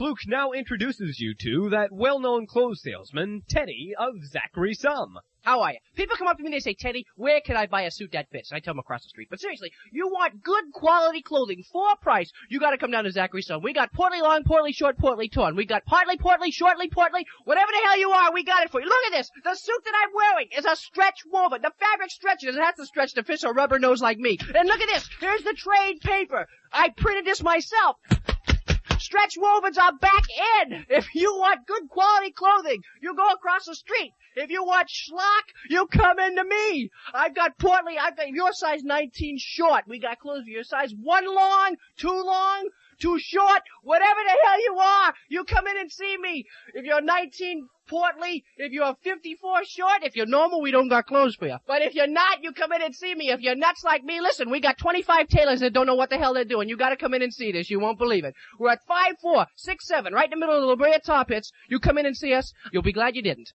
Fluke now introduces you to that well-known clothes salesman, Teddy of Zachary Sum. How are you? People come up to me and they say, Teddy, where can I buy a suit that fits? And I tell them across the street. But seriously, you want good quality clothing for a price, you gotta come down to Zachary Sum. We got portly long, portly short, portly torn. We got partly, portly, shortly, portly. Whatever the hell you are, we got it for you. Look at this. The suit that I'm wearing is a stretch woven. The fabric stretches. It has to stretch to fit a rubber nose like me. And look at this. Here's the trade paper. I printed this myself. Stretch wovens are back in. If you want good quality clothing, you go across the street. If you want schlock, you come into me. I've got your size 19 short. We got clothes for your size 1 long, 2 short, whatever the hell you are, you come in and see me. If you're 19 portly, if you're 54 short, if you're normal, we don't got clothes for you. But if you're not, you come in and see me. If you're nuts like me, listen, we got 25 tailors that don't know what the hell they're doing. You gotta come in and see this. You won't believe it. We're at 5467, right in the middle of the La Brea Tar Pits. You come in and see us. You'll be glad you didn't.